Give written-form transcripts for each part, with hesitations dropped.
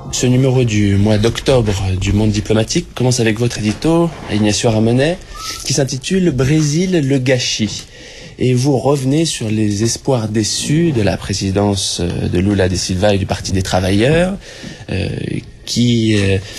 Ce numéro du mois d'octobre du Monde diplomatique commence avec votre édito, Ignacio Ramonet, qui s'intitule « Brésil, le gâchis ». Et vous revenez sur les espoirs déçus de la présidence de Lula da Silva et du Parti des Travailleurs, qui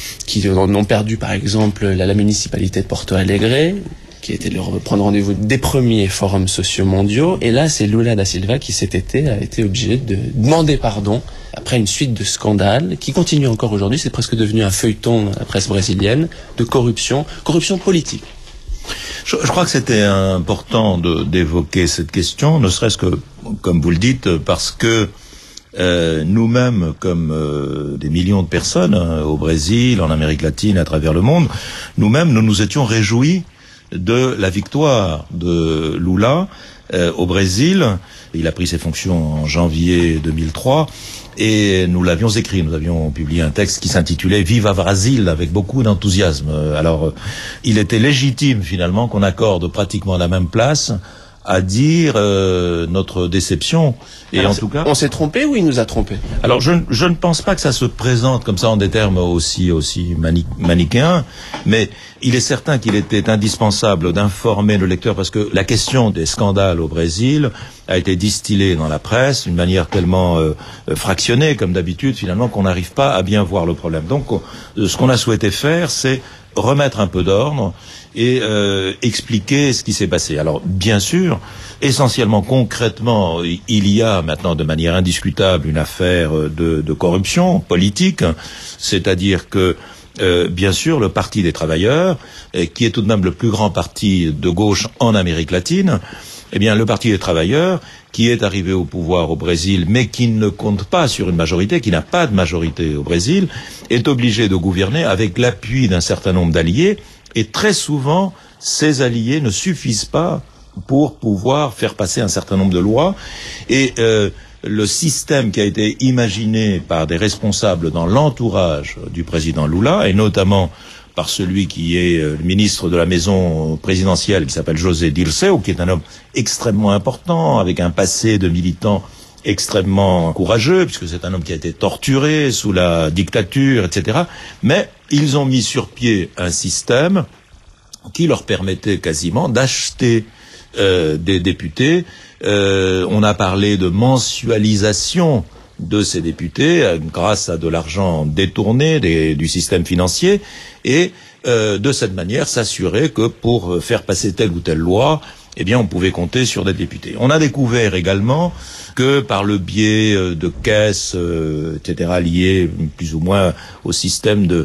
ont perdu par exemple la municipalité de Porto Alegre, qui était de prendre rendez-vous des premiers forums sociaux mondiaux. Et là, c'est Lula da Silva qui cet été a été obligé de demander pardon après une suite de scandales qui continuent encore aujourd'hui. C'est presque devenu un feuilleton dans la presse brésilienne de corruption politique. Je crois que c'était important d'évoquer cette question, ne serait-ce que, comme vous le dites, parce que nous-mêmes, comme des millions de personnes au Brésil, en Amérique latine, à travers le monde, nous-mêmes, nous nous étions réjouis de la victoire de Lula au Brésil. Il a pris ses fonctions en janvier 2003 et nous l'avions écrit. Nous avions publié un texte qui s'intitulait « Viva Brasil » avec beaucoup d'enthousiasme. Alors, il était légitime finalement qu'on accorde pratiquement la même place à dire notre déception. Et alors, en tout cas, on s'est trompé ou il nous a trompé? Alors je ne pense pas que ça se présente comme ça en des termes aussi manichéens, mais il est certain qu'il était indispensable d'informer le lecteur, parce que la question des scandales au Brésil a été distillée dans la presse d'une manière tellement fractionnée, comme d'habitude, finalement, qu'on n'arrive pas à bien voir le problème. Donc ce qu'on a souhaité faire, c'est remettre un peu d'ordre et expliquer ce qui s'est passé. Alors, bien sûr, essentiellement, concrètement, il y a maintenant de manière indiscutable une affaire de corruption politique, c'est-à-dire que, bien sûr, le Parti des Travailleurs, qui est tout de même le plus grand parti de gauche en Amérique latine, eh bien, le Parti des Travailleurs, qui est arrivé au pouvoir au Brésil, mais qui ne compte pas sur une majorité, qui n'a pas de majorité au Brésil, est obligé de gouverner avec l'appui d'un certain nombre d'alliés, et très souvent, ces alliés ne suffisent pas pour pouvoir faire passer un certain nombre de lois, et le système qui a été imaginé par des responsables dans l'entourage du président Lula, et notamment par celui qui est le ministre de la maison présidentielle, qui s'appelle José Dirceu, qui est un homme extrêmement important, avec un passé de militant extrêmement courageux, puisque c'est un homme qui a été torturé sous la dictature, etc. Mais ils ont mis sur pied un système qui leur permettait quasiment d'acheter des députés. On a parlé de mensualisation de ces députés grâce à de l'argent détourné du système financier, et de cette manière s'assurer que pour faire passer telle ou telle loi, eh bien on pouvait compter sur des députés. On a découvert également que par le biais de caisses, etc., liées plus ou moins au système de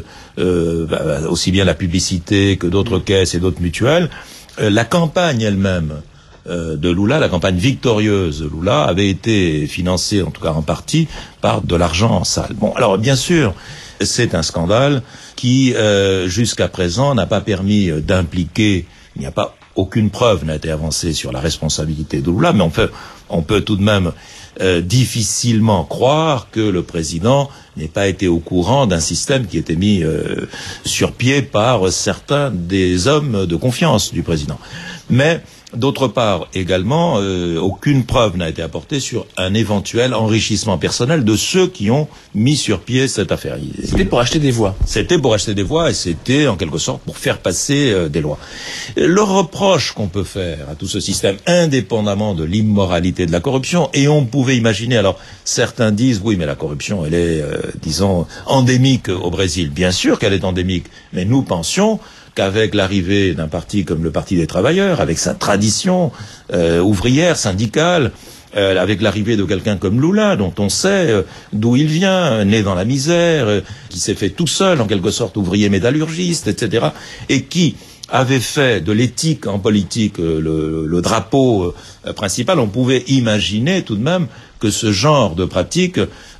aussi bien la publicité que d'autres caisses et d'autres mutuelles, la campagne elle-même de Lula, la campagne victorieuse de Lula, avait été financée, en tout cas en partie, par de l'argent sale. Bon, alors bien sûr, c'est un scandale qui, jusqu'à présent, n'a pas permis d'impliquer, il n'y a pas aucune preuve n'a été avancée sur la responsabilité de Lula, mais on peut tout de même difficilement croire que le président n'ait pas été au courant d'un système qui était mis sur pied par certains des hommes de confiance du président. Mais d'autre part, également, aucune preuve n'a été apportée sur un éventuel enrichissement personnel de ceux qui ont mis sur pied cette affaire. C'était pour acheter des voix. C'était pour acheter des voix, et c'était, en quelque sorte, pour faire passer des lois. Le reproche qu'on peut faire à tout ce système, indépendamment de l'immoralité de la corruption, et on pouvait imaginer, alors certains disent, oui, mais la corruption, elle est, disons, endémique au Brésil. Bien sûr qu'elle est endémique, mais nous pensions qu'avec l'arrivée d'un parti comme le Parti des Travailleurs, avec sa tradition ouvrière, syndicale, avec l'arrivée de quelqu'un comme Lula, dont on sait d'où il vient, né dans la misère, qui s'est fait tout seul, en quelque sorte, ouvrier métallurgiste, etc., et qui avait fait de l'éthique en politique le drapeau principal, on pouvait imaginer tout de même que ce genre de pratique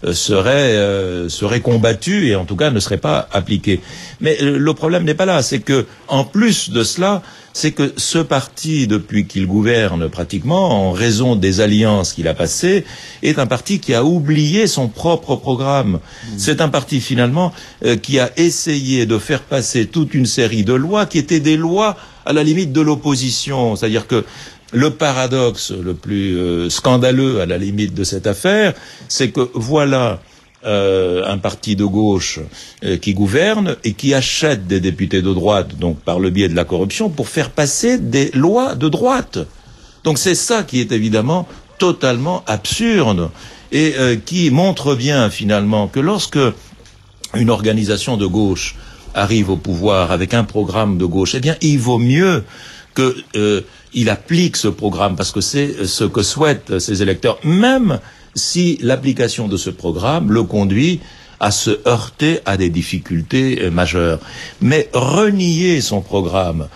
serait combattu, et en tout cas ne serait pas appliqué. Mais le problème n'est pas là, c'est que en plus de cela, c'est que ce parti, depuis qu'il gouverne pratiquement, en raison des alliances qu'il a passées, est un parti qui a oublié son propre programme. C'est un parti finalement qui a essayé de faire passer toute une série de lois qui étaient des lois à la limite de l'opposition. C'est-à-dire que le paradoxe le plus scandaleux à la limite de cette affaire, c'est que voilà un parti de gauche qui gouverne et qui achète des députés de droite, donc par le biais de la corruption, pour faire passer des lois de droite. Donc c'est ça qui est évidemment totalement absurde et qui montre bien finalement que lorsque une organisation de gauche arrive au pouvoir avec un programme de gauche, eh bien il vaut mieux que il applique ce programme, parce que c'est ce que souhaitent ses électeurs, même si l'application de ce programme le conduit à se heurter à des difficultés majeures. Mais renier son programme,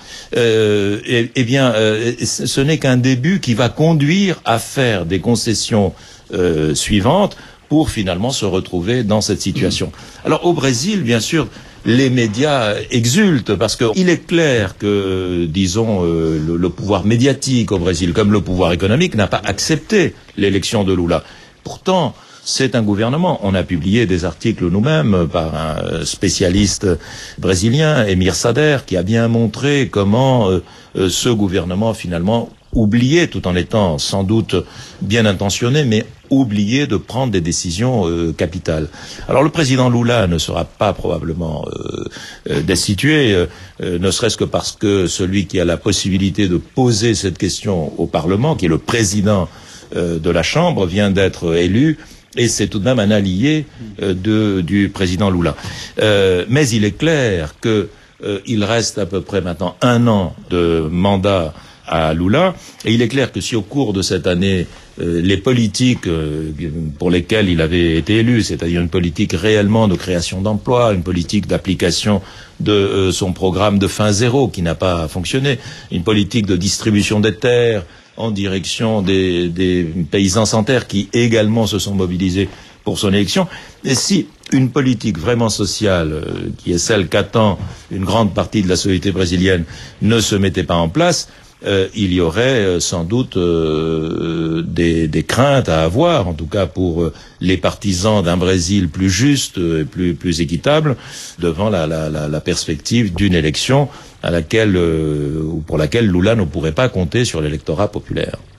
ce n'est qu'un début qui va conduire à faire des concessions suivantes pour finalement se retrouver dans cette situation. Alors au Brésil, bien sûr, les médias exultent parce qu'il est clair que, disons, le pouvoir médiatique au Brésil, comme le pouvoir économique, n'a pas accepté l'élection de Lula. Pourtant, c'est un gouvernement. On a publié des articles nous-mêmes par un spécialiste brésilien, Emir Sader, qui a bien montré comment ce gouvernement finalement oubliait, tout en étant sans doute bien intentionné, mais oublié de prendre des décisions capitales. Alors le président Lula ne sera pas probablement destitué, ne serait-ce que parce que celui qui a la possibilité de poser cette question au Parlement, qui est le président de la Chambre, vient d'être élu, et c'est tout de même un allié du président Lula. Mais il est clair que il reste à peu près maintenant 1 an de mandat à Lula, et il est clair que si au cours de cette année, les politiques pour lesquelles il avait été élu, c'est-à-dire une politique réellement de création d'emplois, une politique d'application de son programme de fin zéro qui n'a pas fonctionné, une politique de distribution des terres en direction des paysans sans terre qui également se sont mobilisés pour son élection, et si une politique vraiment sociale, qui est celle qu'attend une grande partie de la société brésilienne, ne se mettait pas en place, il y aurait sans doute des craintes à avoir, en tout cas pour les partisans d'un Brésil plus juste et plus équitable, devant la perspective d'une élection à laquelle ou pour laquelle Lula ne pourrait pas compter sur l'électorat populaire.